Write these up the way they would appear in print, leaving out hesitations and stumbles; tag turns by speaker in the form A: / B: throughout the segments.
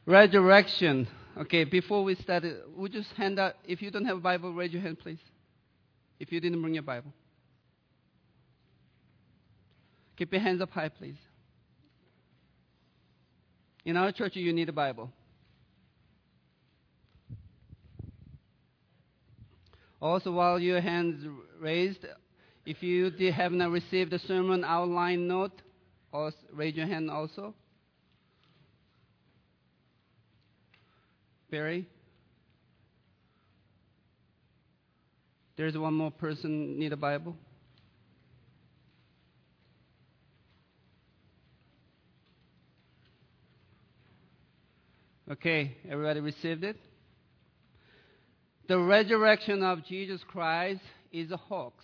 A: Resurrection. Okay, before we start, would you just hand out, if you don't have a Bible, raise your hand, please. If you didn't bring your Bible. Keep your hands up high, please. In our church, you need a Bible. Also, while your hands raised, if you have not received the sermon outline note, also raise your hand also. Barry? There's one more person need a Bible. Okay, everybody received it? The resurrection of Jesus Christ is a hoax.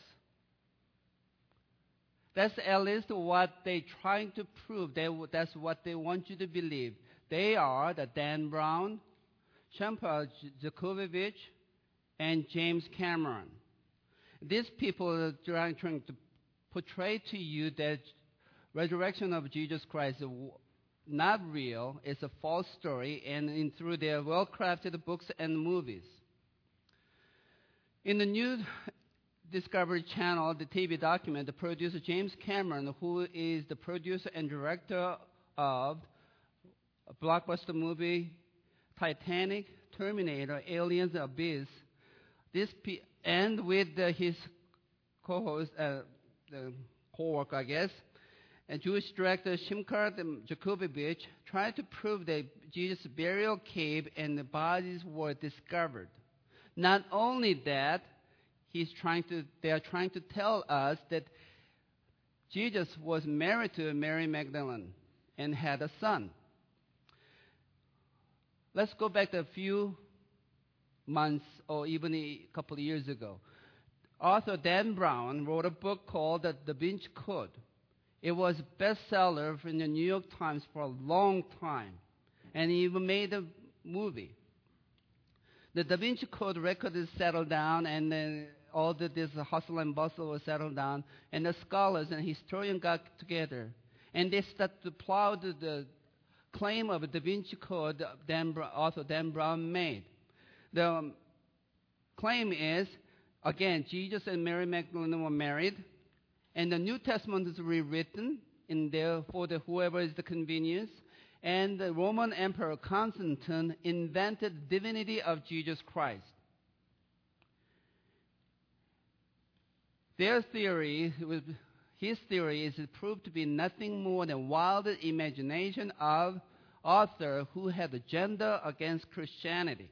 A: That's at least what they're trying to prove. That's what they want you to believe. They are the Dan Brown, Shempa Jakovovich, and James Cameron. These people are trying to portray to you that resurrection of Jesus Christ is not real. It's a false story, and through their well-crafted books and movies. In the new Discovery Channel, the TV document, the producer James Cameron, who is the producer and director of a blockbuster movie, Titanic, Terminator, Aliens, Abyss, and with his co-host, the co-worker, I guess, and Jewish director Shimkar Jakovovich tried to prove that Jesus' burial cave and the bodies were discovered. Not only that, they are trying to tell us that Jesus was married to Mary Magdalene and had a son. Let's go back to a few months or even a couple of years ago. Author Dan Brown wrote a book called The Da Vinci Code. It was a bestseller in the New York Times for a long time, and he even made a movie. The Da Vinci Code record is settled down, and then all this hustle and bustle was settled down, and the scholars and historians got together, and they started to plow the claim of the Da Vinci Code author Dan Brown made. The claim is, again, Jesus and Mary Magdalene were married, and the New Testament is rewritten in there for whoever is the convenience. And the Roman Emperor Constantine invented the divinity of Jesus Christ. His theory is proved to be nothing more than wild imagination of author who had agenda against Christianity.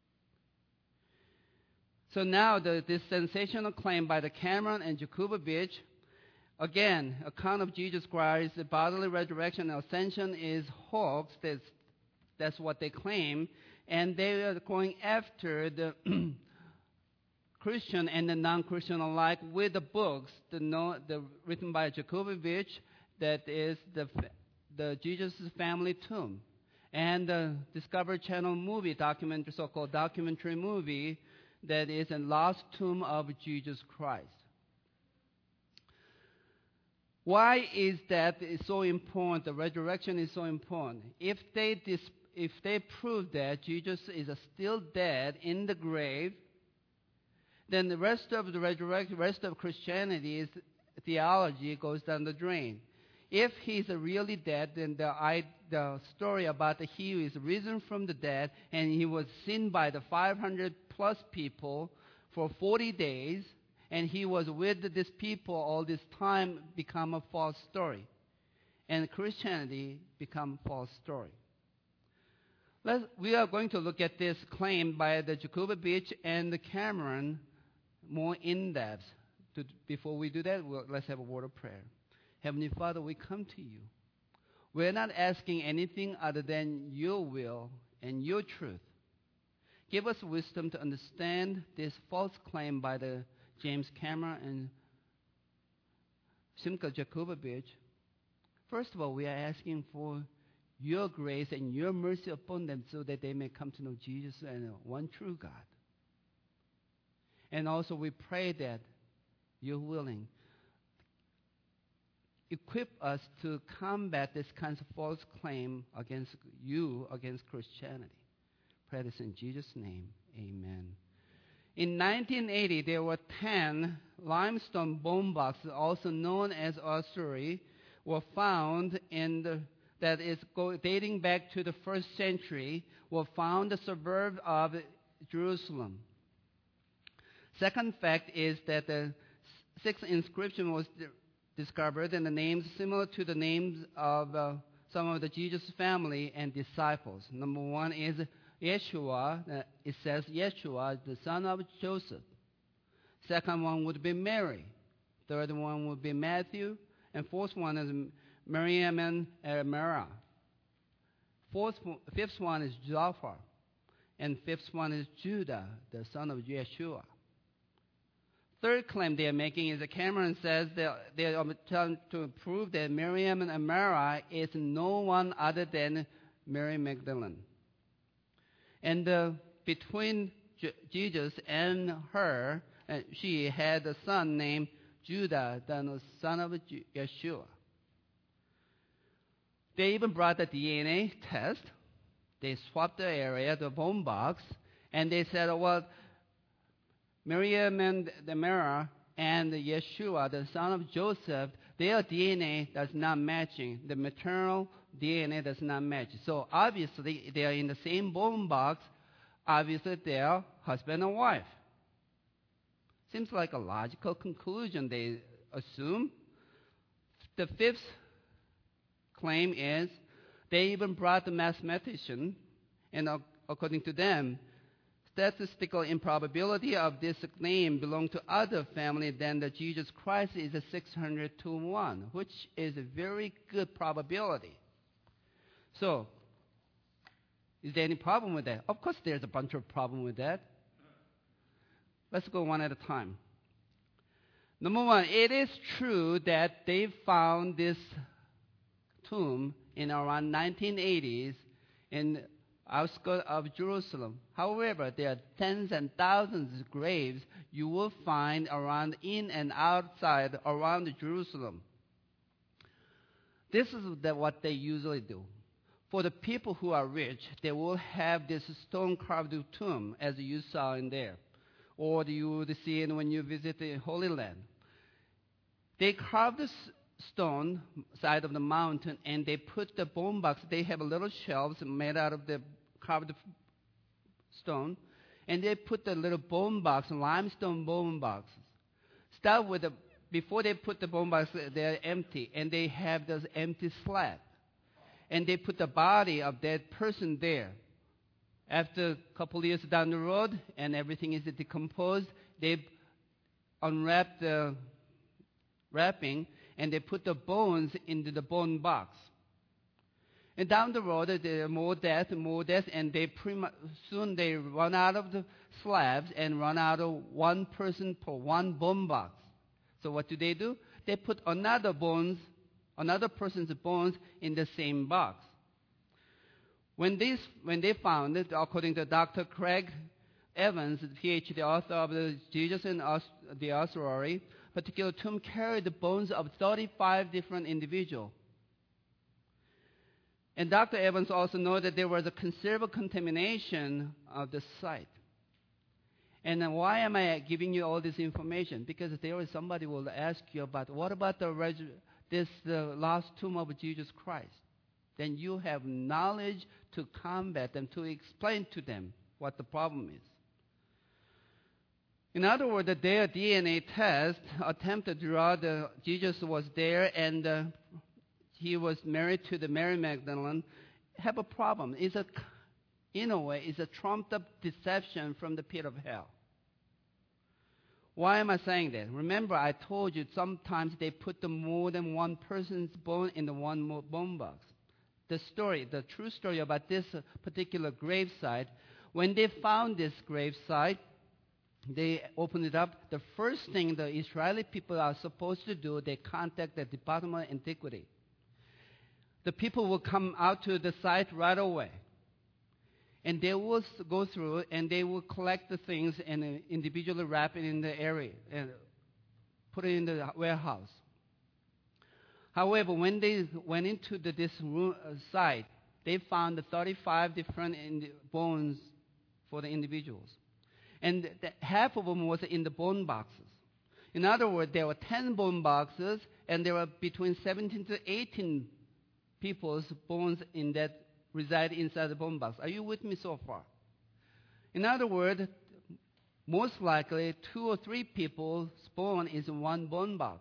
A: So now this sensational claim by the Cameron and Jakovovich, again, account of Jesus Christ, the bodily resurrection and ascension is hoax. That's what they claim. And they are going after the Christian and the non-Christian alike with the books, written by Jakovovich, that is the Jesus' Family Tomb. And the Discovery Channel movie, so-called documentary movie, that is a lost tomb of Jesus Christ. Why is that so important? The resurrection is so important. If they prove that Jesus is still dead in the grave, then the rest of the resurrection, rest of Christianity's theology goes down the drain. If he's really dead, then the story about he who is risen from the dead and he was seen by the 500 plus people for 40 days, and he was with these people all this time, become a false story. And Christianity become a false story. We are going to look at this claim by the Jakovovich and the Cameron more in depth. Before we do that, let's have a word of prayer. Heavenly Father, we come to you. We're not asking anything other than your will and your truth. Give us wisdom to understand this false claim by the James Cameron and Shimka Jakovovich. First of all, we are asking for your grace and your mercy upon them so that they may come to know Jesus and one true God. And also we pray that you're willing. equip us to combat this kind of false claim against you, against Christianity. Pray this in Jesus' name. Amen. In 1980, there were 10 limestone bone boxes, also known as ossuary, were found that is dating back to the 1st century, were found in the suburb of Jerusalem. Second fact is that the 6th inscription was discovered, and the names similar to the names of some of the Jesus family and disciples. Number one is Yeshua. It says Yeshua, the son of Joseph. Second one would be Mary. Third one would be Matthew. And fourth one is Miriam and Mara. Fifth one is Joseph. And fifth one is Judah, the son of Yeshua. Third claim they are making is that Cameron says they are trying to prove that Miriam and Mara is no one other than Mary Magdalene. And between Jesus and her, she had a son named Judah, the son of Yeshua. They even brought the DNA test. They swapped the area, the bone box, and they said, well, Miriam and Mara and Yeshua, the son of Joseph, their DNA does not matching. The maternal DNA does not match. So obviously they are in the same bone box. Obviously they are husband and wife. Seems like a logical conclusion they assume. The fifth claim is they even brought the mathematician, and according to them, statistical improbability of this name belong to other family than the Jesus Christ is a 600 to 1, which is a very good probability. So, is there any problem with that? Of course there's a bunch of problem with that. Let's go one at a time. Number one, it is true that they found this tomb in around 1980s in outskirts of Jerusalem. However, there are tens and thousands of graves you will find around in and outside around Jerusalem. This is what they usually do. For the people who are rich, they will have this stone-carved tomb, as you saw in there, or you would see it when you visit the Holy Land. They carve the stone side of the mountain, and they put the bone box. They have little shelves made out of the carved stone, and they put the little bone box, limestone bone boxes. Start with before they put the bone box, they're empty, and they have those empty slab, and they put the body of that person there. After a couple of years down the road, and everything is decomposed, they unwrap the wrapping, and they put the bones into the bone box. And down the road, there are more death, and soon they run out of the slabs and run out of one person per one bone box. So what do? They put another person's bones in the same box. When they found it, according to Dr. Craig Evans, the PhD author of the Jesus and the Ossuary, particular tomb carried the bones of 35 different individuals. And Dr. Evans also noted that there was a considerable contamination of the site. And why am I giving you all this information? Because there is somebody will ask you about, what about the last tomb of Jesus Christ? Then you have knowledge to combat them, to explain to them what the problem is. In other words, their DNA test attempted to draw Jesus was there and he was married to the Mary Magdalene, have a problem. In a way, it's a trumped-up deception from the pit of hell. Why am I saying that? Remember, I told you sometimes they put more than one person's bone in the one bone box. The true story about this particular gravesite, when they found this gravesite, they opened it up. The first thing the Israeli people are supposed to do, they contact the Department of Antiquity. The people will come out to the site right away. And they will go through and they will collect the things and individually wrap it in the area and put it in the warehouse. However, when they went into this site, they found 35 different bones for the individuals. And half of them was in the bone boxes. In other words, there were 10 bone boxes, and there were between 17 to 18 people's bones in that reside inside the bone box. Are you with me so far? In other words, most likely 2 or 3 people's bone is in one bone box.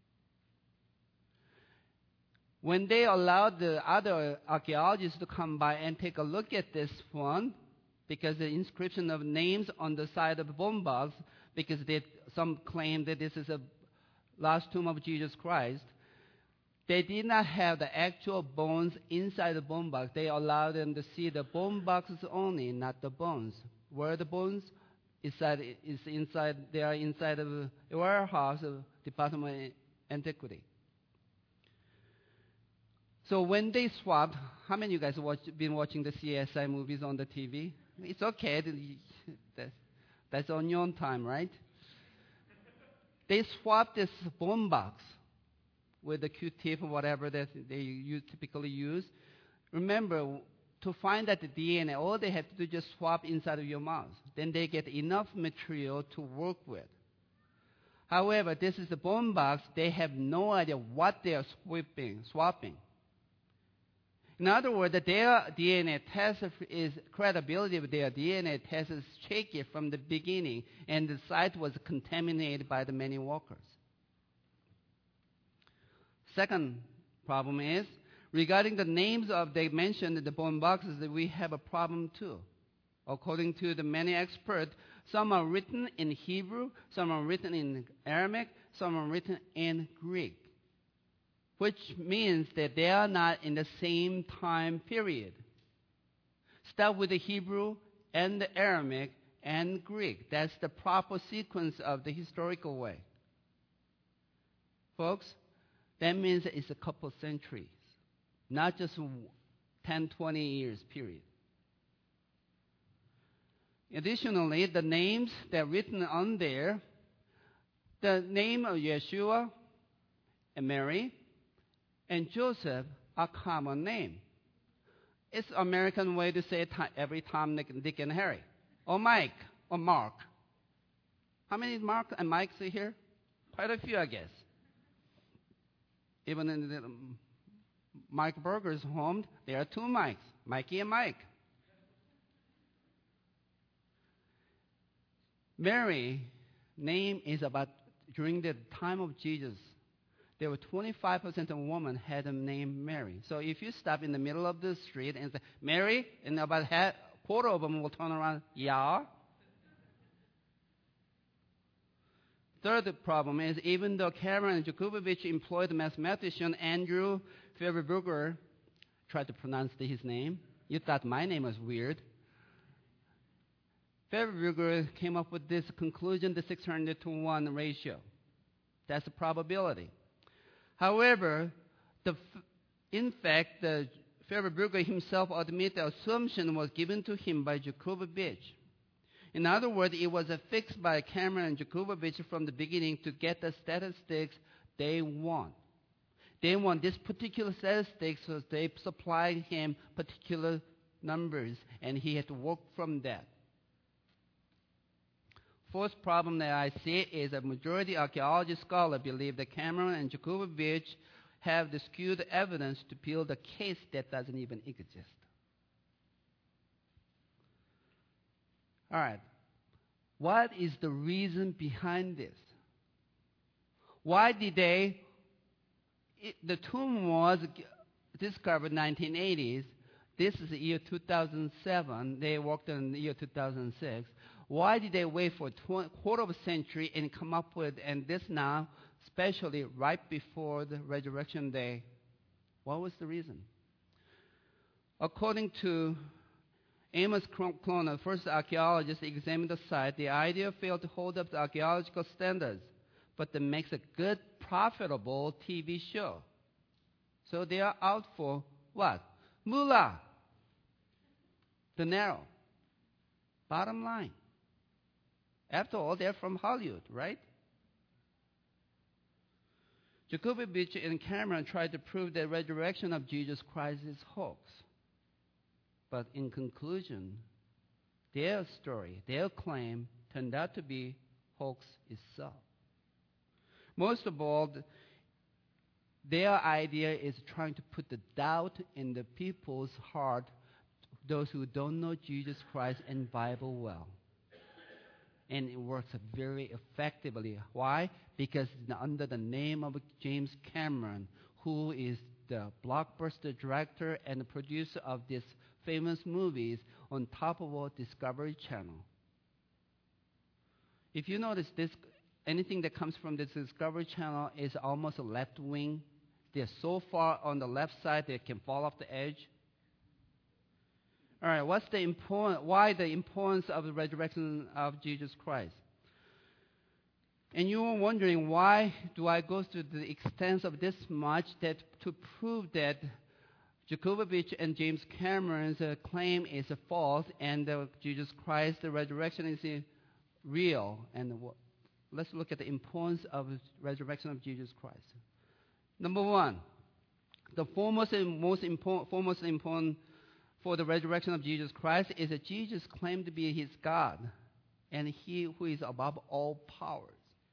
A: When they allowed the other archaeologists to come by and take a look at this one, because the inscription of names on the side of the bone box, because some claim that this is the last tomb of Jesus Christ, they did not have the actual bones inside the bone box. They allowed them to see the bone boxes only, not the bones. Where the bones they are inside of the warehouse of Department of Antiquity. So when they swapped, how many of you guys been watching the CSI movies on the TV? It's okay. That's on your own time, right? They swapped this bone box with the Q-tip or whatever that they typically use. Remember, to find that the DNA, all they have to do is just swap inside of your mouth. Then they get enough material to work with. However, this is the bone box. They have no idea what they are swapping. In other words, their DNA test credibility of their DNA test is shaky from the beginning, and the site was contaminated by the many workers. Second problem is, regarding the names of they mentioned in the bone boxes, that we have a problem too. According to the many experts, some are written in Hebrew, some are written in Aramaic, some are written in Greek, which means that they are not in the same time period. Start with the Hebrew and the Aramaic and Greek. That's the proper sequence of the historical way. Folks, that means it's a couple centuries, not just 10, 20 years period. Additionally, the names that are written on there, the name of Yeshua and Mary and Joseph are common names. It's American way to say every Tom, Dick, and Harry, or Mike, or Mark. How many Mark and Mikes are here? Quite a few, I guess. Even in the Mike Berger's home, there are 2 Mikes, Mikey and Mike. Mary name is about during the time of Jesus. There were 25% of women had the name Mary. So if you stop in the middle of the street and say, Mary, and about quarter of them will turn around, yeah. Third problem is, even though Cameron Jakubowicz employed the mathematician Andrew Fairbrugger, tried to pronounce his name. You thought my name was weird. Fairbrugger came up with this conclusion, the 600-to-1 ratio. That's the probability. However, in fact, Fairbrugger himself admitted the assumption was given to him by Jakubowicz. In other words, it was fixed by Cameron and Jakubowicz from the beginning to get the statistics they want. They want this particular statistics, so they supplied him particular numbers, and he had to work from that. Fourth problem that I see is a majority archaeology scholars believe that Cameron and Jakubowicz have the skewed evidence to build a case that doesn't even exist. All right. What is the reason behind this? Why did the tomb was discovered in the 1980s. This is the year 2007. They worked in the year 2006. Why did they wait for a quarter of a century and come up with, and this now, especially right before the resurrection day? What was the reason? According to Amos Kloner, first archaeologist examined the site, the idea failed to hold up the archaeological standards, but it makes a good, profitable TV show. So they are out for what? Moolah. Dinero. Bottom line. After all, they're from Hollywood, right? Jacobovich and Cameron tried to prove the resurrection of Jesus Christ is hoax. But in conclusion, their story, their claim, turned out to be hoax itself. Most of all, their idea is trying to put the doubt in the people's heart, those who don't know Jesus Christ and Bible well. And it works very effectively. Why? Because under the name of James Cameron, who is the blockbuster director and producer of these famous movies on top of our Discovery Channel. If you notice this, anything that comes from the Discovery Channel is almost a left wing. They're so far on the left side they can fall off the edge. All right, why the importance of the resurrection of Jesus Christ? And you are wondering, why do I go to the extent of this much that to prove that Jacobovich and James Cameron's claim is false and Jesus Christ, the resurrection is real? And let's look at the importance of the resurrection of Jesus Christ. Number one, the foremost and most important for the resurrection of Jesus Christ is that Jesus claimed to be his God and he who is above all powers.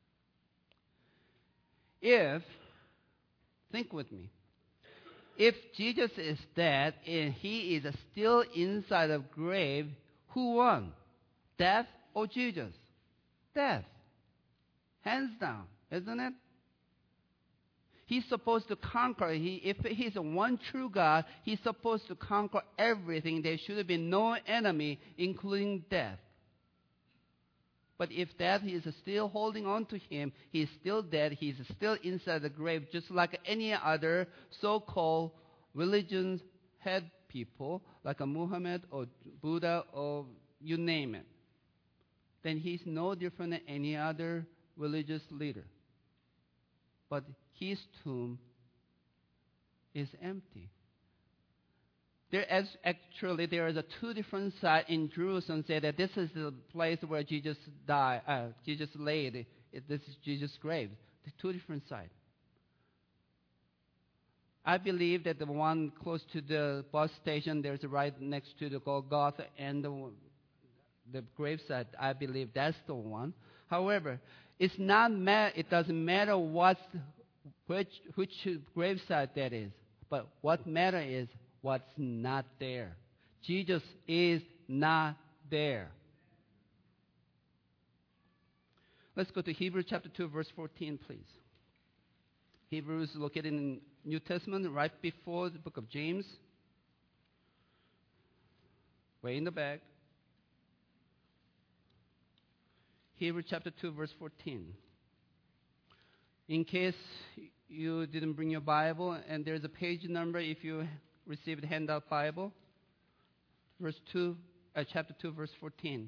A: Think with me, if Jesus is dead and he is still inside the grave, who won? Death or Jesus? Death. Hands down, isn't it? He's supposed to conquer. If he's a one true God, he's supposed to conquer everything. There should have been no enemy, including death. But if death is still holding on to him, he's still dead. He's still inside the grave, just like any other so-called religion head people, like a Muhammad or Buddha or you name it. Then he's no different than any other religious leader. But his tomb is empty. There is two different sides in Jerusalem say that this is the place where Jesus died. Jesus laid. This is Jesus' grave. The two different sides. I believe that the one close to the bus station, there's right next to the Golgotha and the gravesite. I believe that's the one. However, it doesn't matter which gravesite that is. But what matters is what's not there. Jesus is not there. Let's go to Hebrews chapter 2, verse 14, please. Hebrews is located in the New Testament, right before the book of James. Way in the back. Hebrews chapter 2, verse 14. In case you didn't bring your Bible, and there's a page number if you received a handout Bible. Chapter 2, verse 14.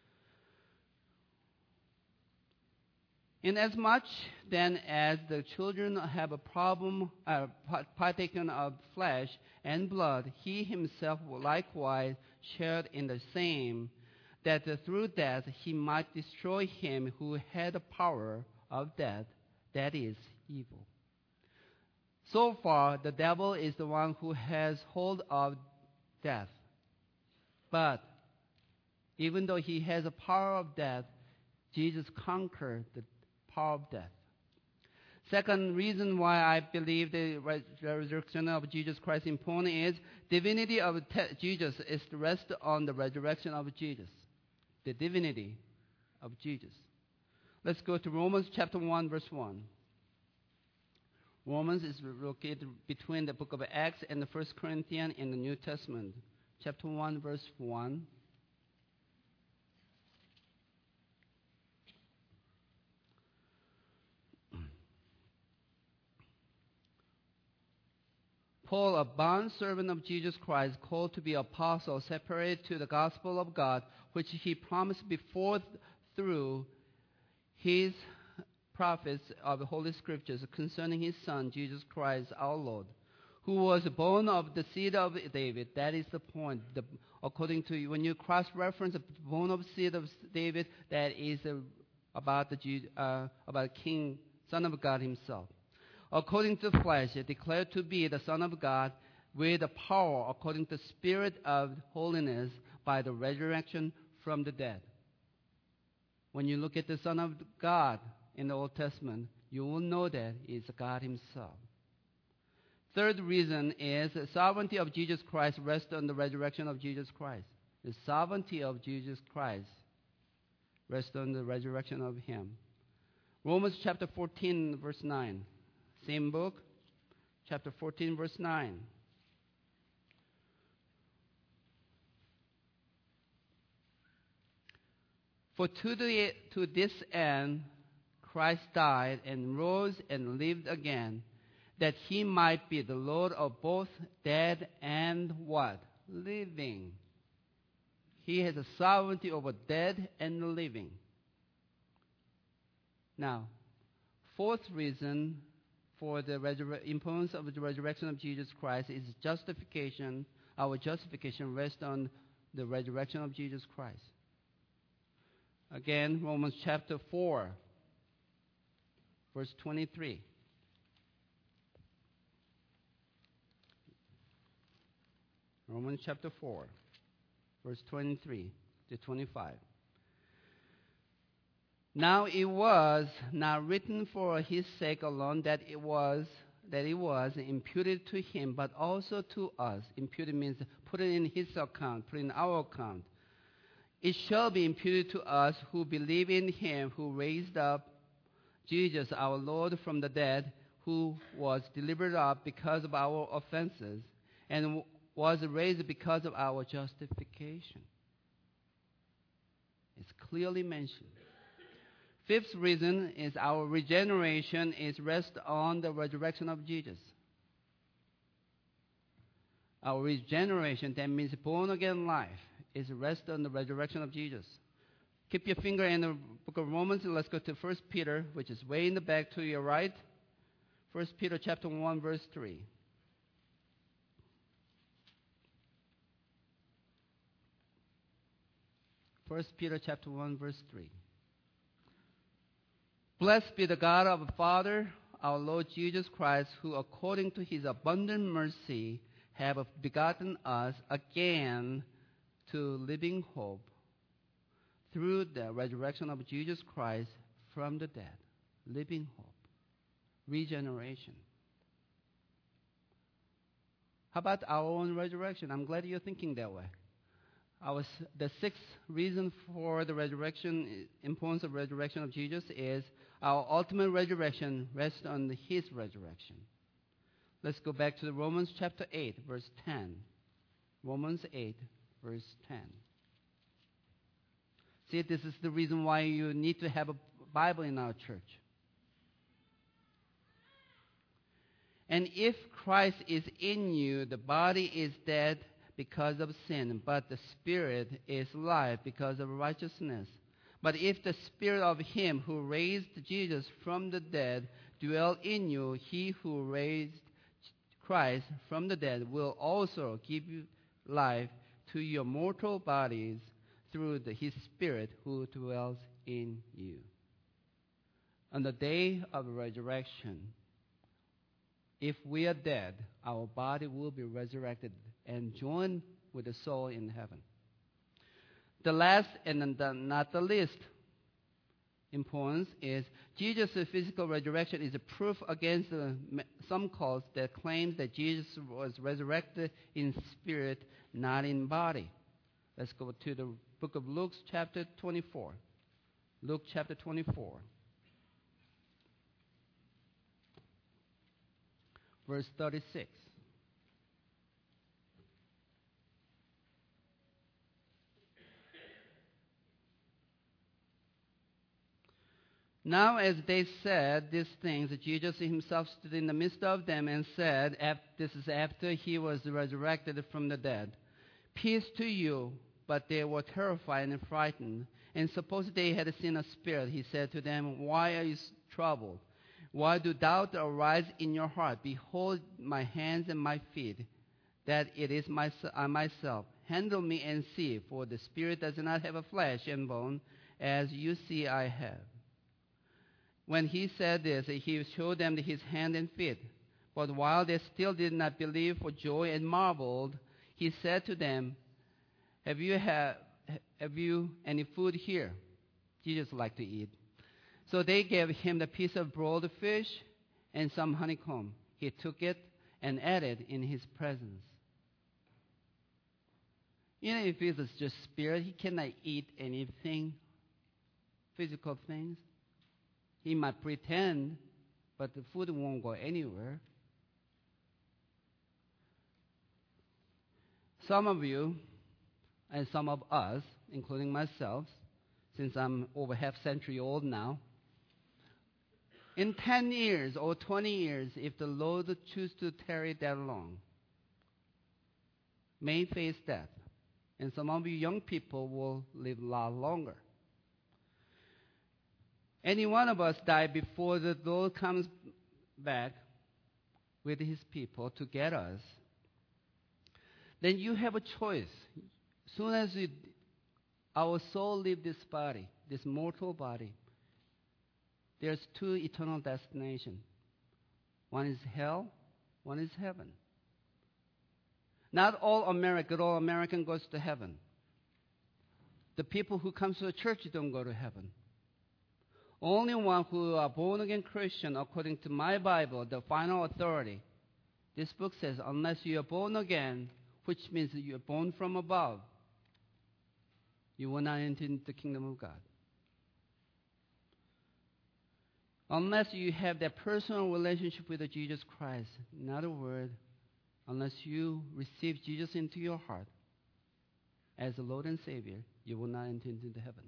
A: Inasmuch then as the children have a problem partaken of flesh and blood, he himself likewise shared in the same, that through death he might destroy him who had the power of death, that is, evil. So far, the devil is the one who has hold of death. But even though he has the power of death, Jesus conquered the power of death. Second reason why I believe the resurrection of Jesus Christ is important is divinity of Jesus is to rest on the resurrection of Jesus. The divinity of Jesus. Let's go to Romans chapter 1, verse 1. Romans is located between the book of Acts and the 1 Corinthians in the New Testament. Chapter 1, verse 1. Paul, a bondservant of Jesus Christ, called to be apostle, separated to the gospel of God, which he promised before through his prophets of the Holy Scriptures concerning his Son, Jesus Christ, our Lord, who was born of the seed of David. That is the point. According to when you cross-reference the born of seed of David, that is about King, Son of God himself. according to the flesh, declared to be the Son of God with the power according to the Spirit of holiness by the resurrection from the dead. When you look at the Son of God in the Old Testament, you will know that it's God himself. Third reason is the sovereignty of Jesus Christ rests on the resurrection of Jesus Christ. The sovereignty of Jesus Christ rests on the resurrection of him. Romans chapter 14, verse 9. Same book, chapter 14, verse 9. For to this end Christ died and rose and lived again, that he might be the Lord of both dead and what? Living. He has a sovereignty over dead and living. Now, fourth reason for the importance of the resurrection of Jesus Christ is justification. Our justification rests on the resurrection of Jesus Christ. Again, Romans chapter 4, verse 23. Romans chapter 4, verse 23 to 25. Now it was not written for his sake alone that it was imputed to him, but also to us. Imputed means put it in his account, put it in our account. It shall be imputed to us who believe in him who raised up Jesus our Lord from the dead, who was delivered up because of our offenses, and was raised because of our justification. It's clearly mentioned. Fifth reason is our regeneration is rest on the resurrection of Jesus. Our regeneration, that means born again life, is rest on the resurrection of Jesus. Keep your finger in the book of Romans. Let's go to 1 Peter, which is way in the back to your right. 1 Peter chapter 1, verse 3. First Peter chapter 1, verse 3. Blessed be the God of the Father, our Lord Jesus Christ, who according to his abundant mercy have begotten us again to living hope through the resurrection of Jesus Christ from the dead. Living hope. Regeneration. How about our own resurrection? I'm glad you're thinking that way. The sixth reason for the resurrection, importance of resurrection of Jesus is our ultimate resurrection rests on his resurrection. Let's go back to the Romans chapter 8, verse 10. Romans 8, verse 10. See, this is the reason why you need to have a Bible in our church. And if Christ is in you, the body is dead because of sin, but the Spirit is alive because of righteousness. But if the Spirit of him who raised Jesus from the dead dwell in you, he who raised Christ from the dead will also give you life to your mortal bodies through his Spirit who dwells in you. On the day of resurrection, if we are dead, our body will be resurrected and joined with the soul in heaven. The last and not the least importance is Jesus' physical resurrection is a proof against some cults that claims that Jesus was resurrected in spirit, not in body. Let's go to the book of Luke chapter 24. Luke chapter 24. Verse 36. Now as they said these things, Jesus himself stood in the midst of them and said, this is after he was resurrected from the dead, "Peace to you." But they were terrified and frightened, and supposed they had seen a spirit. He said to them, "Why are you troubled? Why do doubts arise in your heart? Behold my hands and my feet, that it is myself. Handle me and see, for the spirit does not have a flesh and bone, as you see I have." When he said this, he showed them his hand and feet. But while they still did not believe for joy and marveled, he said to them, Have you any food here? Jesus liked to eat. So they gave him the piece of broiled fish and some honeycomb. He took it and ate it in his presence. If he is just spirit, he cannot eat anything, physical things. He might pretend, but the food won't go anywhere. Some of you, and some of us, including myself, since I'm over half century old now, in 10 years or 20 years, if the Lord chooses to tarry that long, may face death. And some of you young people will live a lot longer. Any one of us die before the Lord comes back with his people to get us. Then you have a choice. As soon as our soul leaves this body, this mortal body, there's two eternal destinations. One is hell, one is heaven. Not all American goes to heaven. The people who come to the church don't go to heaven. Only one who are born-again Christian, according to my Bible, the final authority. This book says, unless you are born again, which means that you are born from above, you will not enter into the kingdom of God. Unless you have that personal relationship with Jesus Christ. In other words, unless you receive Jesus into your heart as the Lord and Savior, you will not enter into heaven.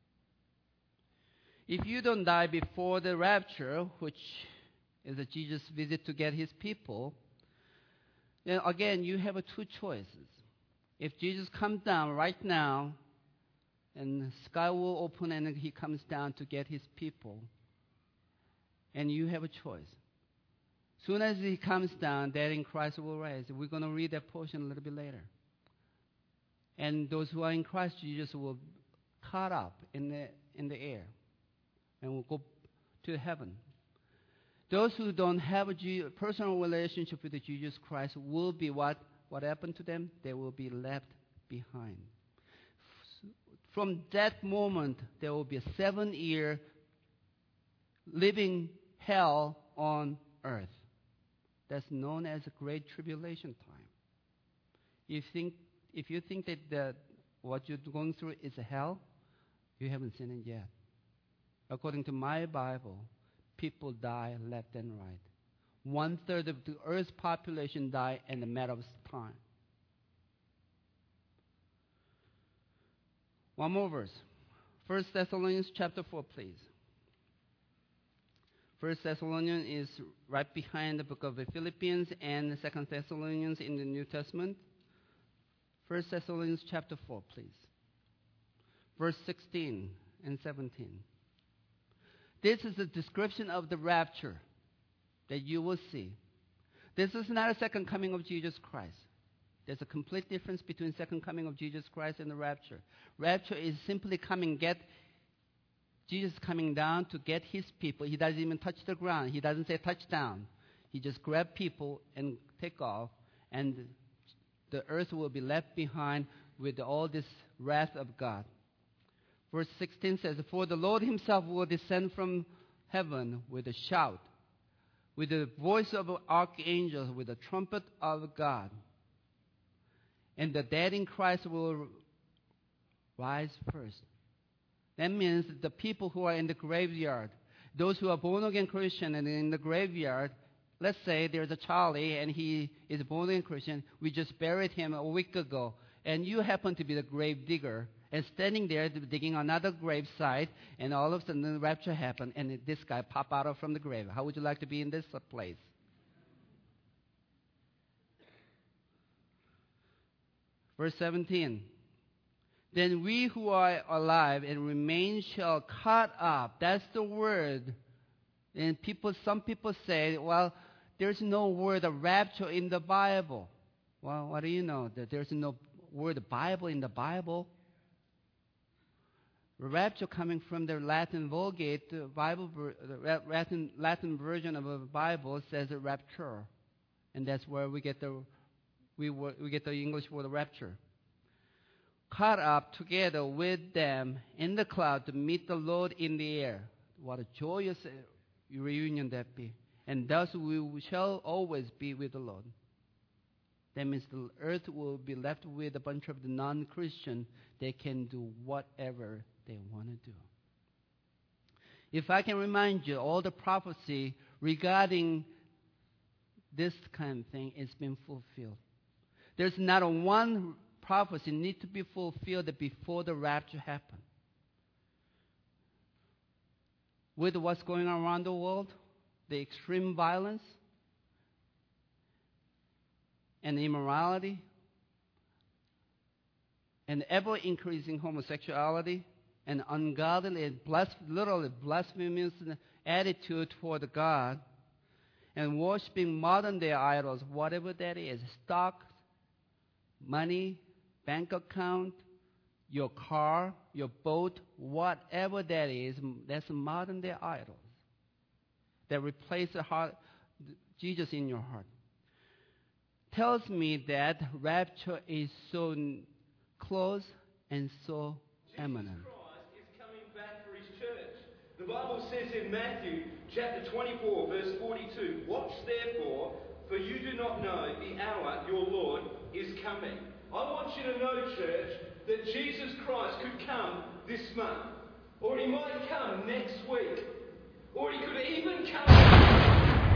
A: If you don't die before the rapture, which is a Jesus visit to get his people, then again, you have two choices. If Jesus comes down right now, and the sky will open and he comes down to get his people, and you have a choice. Soon as he comes down, dead in Christ will rise. We're going to read that portion a little bit later. And those who are in Christ Jesus will caught up in the air and will go to heaven. Those who don't have a personal relationship with Jesus Christ will be what happened to them? They will be left behind. From that moment, there will be a 7-year living hell on earth. That's known as a great tribulation time. If you think that what you're going through is a hell, you haven't seen it yet. According to my Bible, people die left and right. 1/3 of the earth's population die in a matter of time. One more verse. 1 Thessalonians chapter 4, please. 1 Thessalonians is right behind the book of the Philippians and the 2 Thessalonians in the New Testament. 1 Thessalonians chapter 4, please. Verse 16 and 17. This is a description of the rapture that you will see. This is not a second coming of Jesus Christ. There's a complete difference between second coming of Jesus Christ and the rapture. Rapture is simply Jesus coming down to get his people. He doesn't even touch the ground. He doesn't say touchdown. He just grabs people and take off, and the earth will be left behind with all this wrath of God. Verse 16 says, For the Lord himself will descend from heaven with a shout, with the voice of an archangel, with the trumpet of God. And the dead in Christ will rise first. That means the people who are in the graveyard, those who are born-again Christian and in the graveyard, let's say there's a Charlie and he is born-again Christian. We just buried him a week ago. And you happen to be the grave digger and standing there digging another grave site, and all of a sudden the rapture happened and this guy popped out from the grave. How would you like to be in this place? Verse 17. Then we who are alive and remain shall caught up. That's the word. And some people say, well, there's no word of rapture in the Bible. Well, what do you know? That there's no word of Bible in the Bible. rapture coming from the Latin Vulgate, the Latin version of the Bible says rapture, and that's where we get the English word rapture. Caught up together with them in the cloud to meet the Lord in the air. What a joyous reunion that be. And thus we shall always be with the Lord. That means the earth will be left with a bunch of the non-Christian. They can do whatever they want to do. If I can remind you, all the prophecy regarding this kind of thing has been fulfilled. There's not a one prophecy need to be fulfilled before the rapture happens. With what's going on around the world, the extreme violence and immorality and ever-increasing homosexuality and ungodly and literally blasphemous attitude toward God and worshiping modern-day idols, whatever that is, stock, money, bank account, your car, your boat, whatever that is, that's modern-day idols that replace the heart, Jesus in your heart. Tells me that rapture is so close and so imminent.
B: Jesus Christ is coming back for his church. The Bible says in Matthew chapter 24, verse 42, "Watch therefore, for you do not know the hour your Lord is coming." I want you to know, church, that Jesus Christ could come this month, or he might come next week, or he could even come...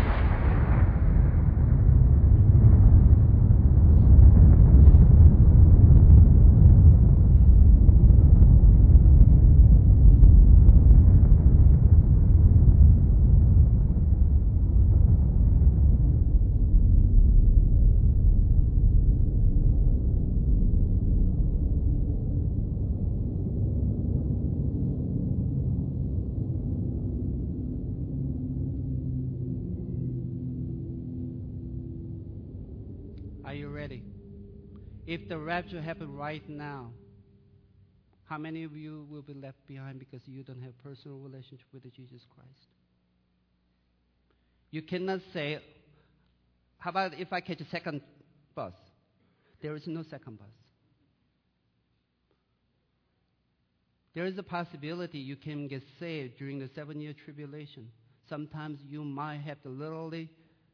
A: Are you ready? If the rapture happened right now, how many of you will be left behind because you don't have personal relationship with Jesus Christ? You cannot say, how about if I catch a second bus? There is no second bus. There is a possibility you can get saved during the 7-year tribulation. Sometimes you might have to literally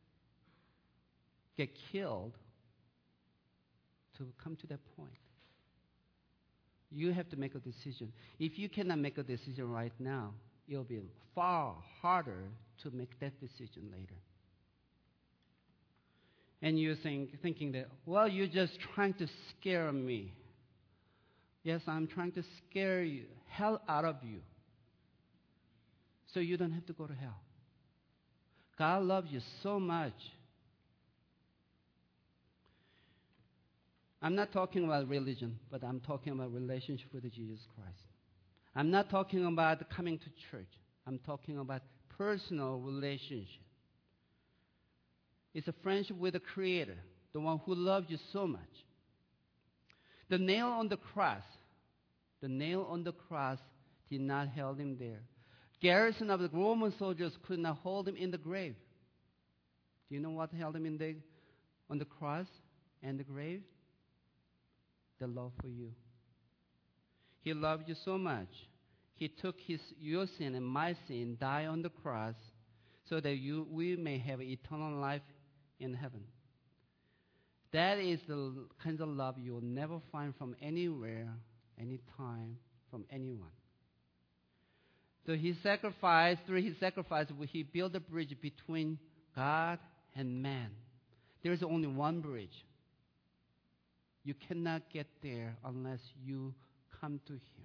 A: get killed to come to that point. You have to make a decision. If you cannot make a decision right now, it'll be far harder to make that decision later. And you're thinking that, well, you're just trying to scare me. Yes, I'm trying to scare you, hell out of you, so you don't have to go to hell. God loves you so much. I'm not talking about religion, but I'm talking about relationship with Jesus Christ. I'm not talking about coming to church. I'm talking about personal relationship. It's a friendship with the Creator, the one who loves you so much. The nail on the cross did not hold him there. Garrison of the Roman soldiers could not hold him in the grave. Do you know what held him on the cross and the grave? The love for you. He loved you so much. He took your sin and my sin, died on the cross, so that we may have eternal life in heaven. That is the kind of love you will never find from anywhere, anytime, from anyone. Through his sacrifice, he built a bridge between God and man. There is only one bridge. You cannot get there unless you come to him.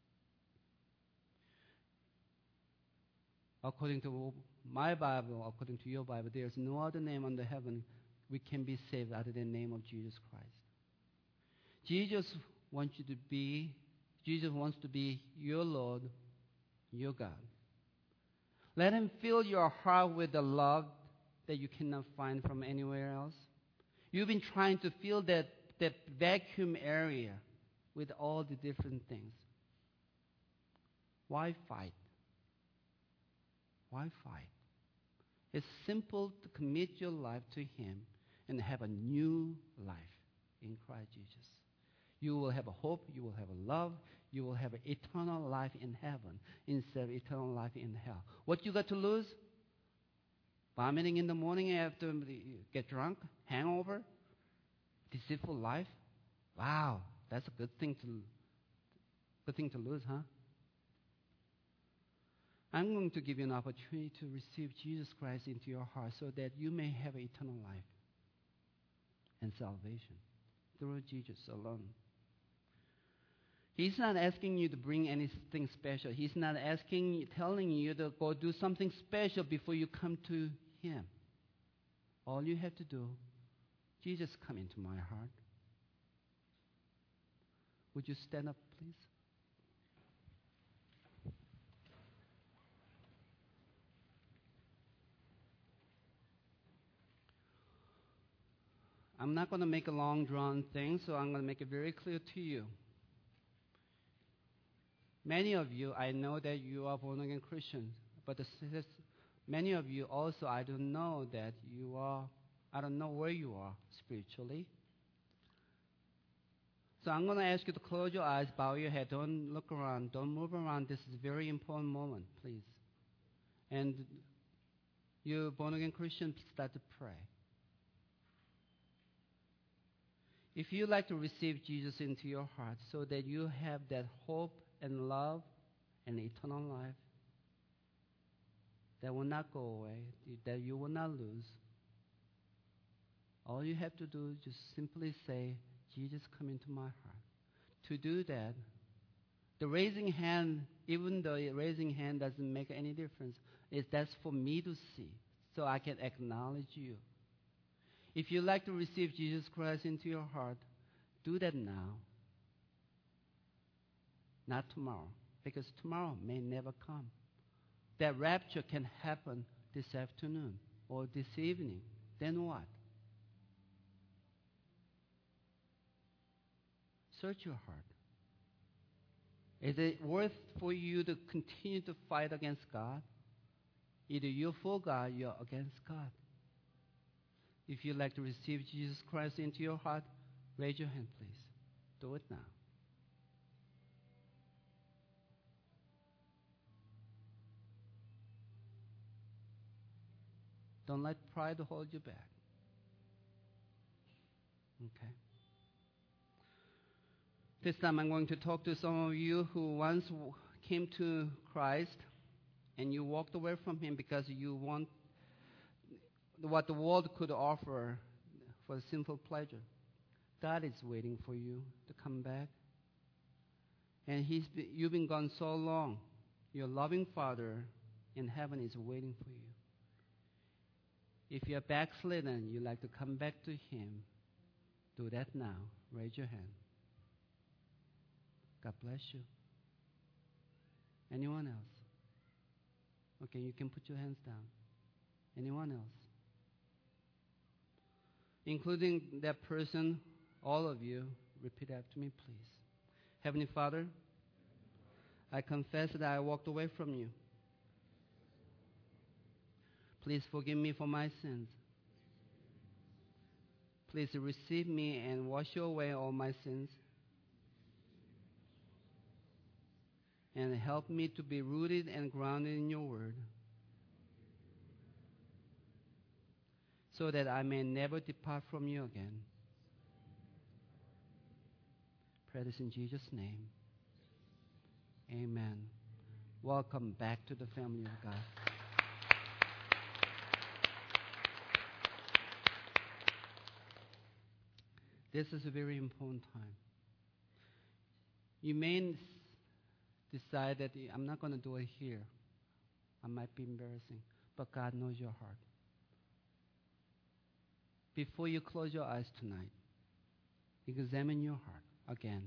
A: According to my Bible, according to your Bible, there is no other name under heaven we can be saved other than the name of Jesus Christ. Jesus wants to be your Lord, your God. Let him fill your heart with the love that you cannot find from anywhere else. You've been trying to fill that vacuum area with all the different things. Why fight? Why fight? It's simple to commit your life to Him and have a new life in Christ Jesus. You will have a hope, you will have a love, you will have an eternal life in heaven instead of eternal life in hell. What you got to lose? Vomiting in the morning after you get drunk? Hangover? Deceitful life? Wow, that's a good thing to lose, huh? I'm going to give you an opportunity to receive Jesus Christ into your heart so that you may have eternal life and salvation through Jesus alone. He's not asking you to bring anything special. He's not telling you to go do something special before you come to Him. All you have to do, Jesus, come into my heart. Would you stand up, please? I'm not going to make a long drawn thing, so I'm going to make it very clear to you. Many of you, I know that you are born again Christians, but many of you also, I don't know that you are, I don't know where you are spiritually. So I'm going to ask you to close your eyes, bow your head, don't look around, don't move around. This is a very important moment, please. And you born again Christian, start to pray. If you'd like to receive Jesus into your heart so that you have that hope and love and eternal life that will not go away, that you will not lose, all you have to do is just simply say, Jesus, come into my heart. To do that, the raising hand, even though raising hand doesn't make any difference, that's for me to see, so I can acknowledge you. If you'd like to receive Jesus Christ into your heart, do that now. Not tomorrow, because tomorrow may never come. That rapture can happen this afternoon or this evening. Then what? Search your heart. Is it worth for you to continue to fight against God? Either you're for God, you're against God. If you'd like to receive Jesus Christ into your heart, raise your hand, please. Do it now. Don't let pride hold you back. Okay. This time I'm going to talk to some of you who once came to Christ and you walked away from Him because you want what the world could offer for sinful pleasure. God is waiting for you to come back. And you've been gone so long. Your loving Father in heaven is waiting for you. If you're backslidden, you like to come back to Him, do that now. Raise your hand. God bless you. Anyone else? Okay, you can put your hands down. Anyone else? Including that person, all of you, repeat after me, please. Heavenly Father, I confess that I walked away from you. Please forgive me for my sins. Please receive me and wash away all my sins. And help me to be rooted and grounded in your word, so that I may never depart from you again. Pray this in Jesus' name. Amen. Welcome back to the family of God. This is a very important time. You may decide that I'm not going to do it here. I might be embarrassing, but God knows your heart. Before you close your eyes tonight, examine your heart again.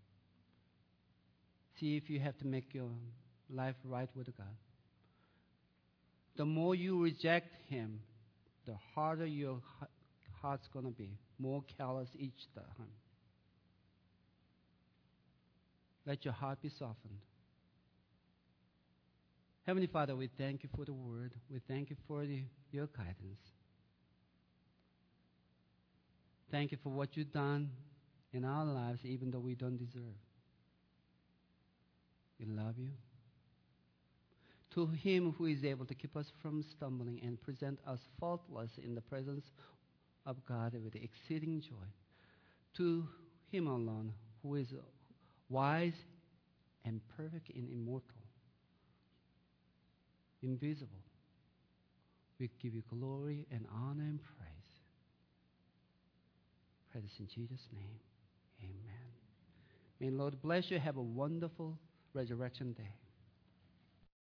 A: See if you have to make your life right with God. The more you reject Him, the harder your heart's going to be, more callous each time. Let your heart be softened. Heavenly Father, we thank you for the word. We thank you for your guidance. Thank you for what you've done in our lives, even though we don't deserve. We love you. To him who is able to keep us from stumbling and present us faultless in the presence of God with exceeding joy. To him alone who is wise and perfect and immortal, invisible. We give you glory and honor and praise. Pray this in Jesus' name. Amen. May the Lord bless you. Have a wonderful Resurrection Day.